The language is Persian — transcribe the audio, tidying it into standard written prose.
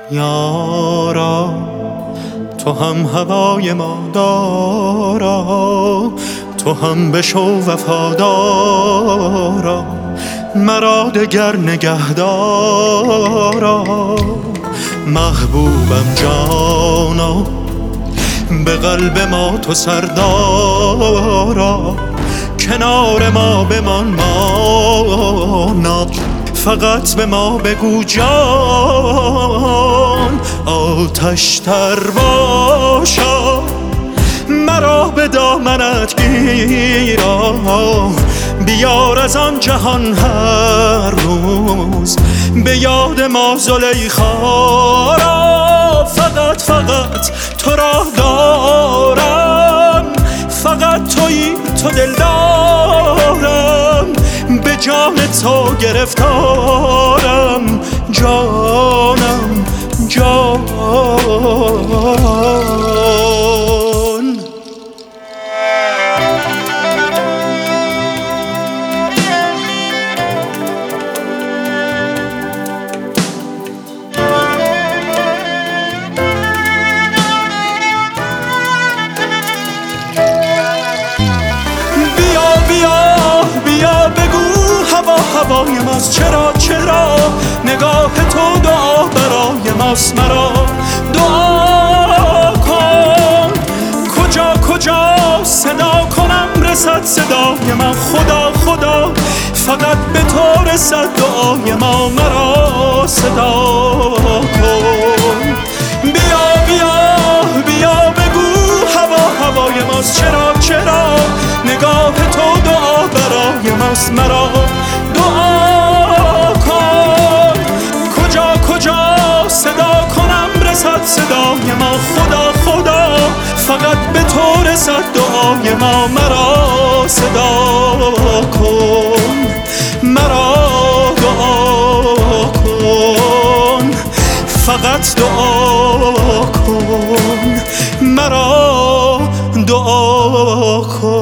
یارا تو هم هوای ما دارا، تو هم بشو وفادارا، مرا دگر نگهدارا. محبوبم جانا، به قلب ما تو سردارا، کنار ما بمان مانا، فقط به ما بگو جان. آتش تر باشا، مرا به دامنت گیرا، بیار از آن جهان هر روز به یاد ما زلیخا را. فقط تو را دارم، فقط تویی تو دلدارم، به جان تو گرفتارم جانم جان. هوای ماست چرا نگاه تو دعا برای ماست. مرا دعا کن، کجا صدا کنم رسد صدای من. خدا فقط به تو رسد دعای ما، مرا صدا کن. بیا بگو هوای ماست چرا نگاه تو دعا برای ماست. مرا دعا کن، کجا صدا کنم رسد صدای ما. خدا فقط به تو رسد دعای ما، مرا صدا کن. مرا دعا کن، فقط دعا کن، مرا دعا کن.